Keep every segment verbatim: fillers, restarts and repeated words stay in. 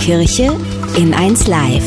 Kirche in eins Live.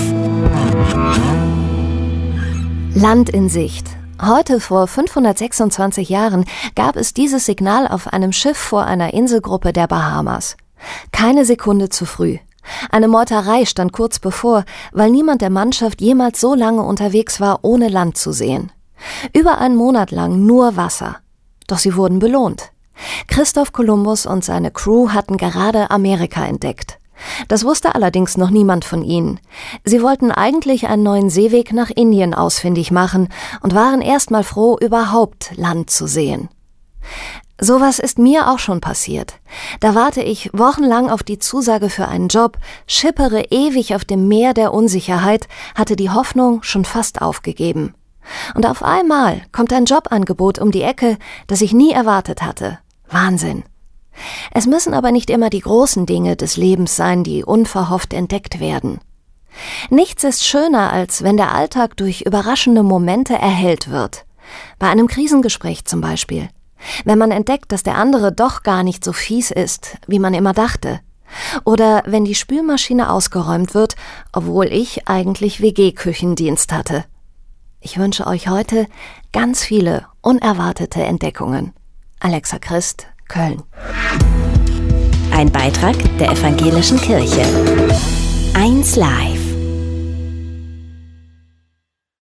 Land in Sicht. Heute vor fünfhundertsechsundzwanzig Jahren gab es dieses Signal auf einem Schiff vor einer Inselgruppe der Bahamas. Keine Sekunde zu früh. Eine Meuterei stand kurz bevor, weil niemand der Mannschaft jemals so lange unterwegs war, ohne Land zu sehen. Über einen Monat lang nur Wasser. Doch sie wurden belohnt. Christoph Kolumbus und seine Crew hatten gerade Amerika entdeckt. Das wusste allerdings noch niemand von ihnen. Sie wollten eigentlich einen neuen Seeweg nach Indien ausfindig machen und waren erstmal froh, überhaupt Land zu sehen. Sowas ist mir auch schon passiert. Da warte ich wochenlang auf die Zusage für einen Job, schippere ewig auf dem Meer der Unsicherheit, hatte die Hoffnung schon fast aufgegeben. Und auf einmal kommt ein Jobangebot um die Ecke, das ich nie erwartet hatte. Wahnsinn. Es müssen aber nicht immer die großen Dinge des Lebens sein, die unverhofft entdeckt werden. Nichts ist schöner, als wenn der Alltag durch überraschende Momente erhellt wird. Bei einem Krisengespräch zum Beispiel. Wenn man entdeckt, dass der andere doch gar nicht so fies ist, wie man immer dachte. Oder wenn die Spülmaschine ausgeräumt wird, obwohl ich eigentlich W G-Küchendienst hatte. Ich wünsche euch heute ganz viele unerwartete Entdeckungen. Alexa Christ, Köln. Ein Beitrag der Evangelischen Kirche. eins Live.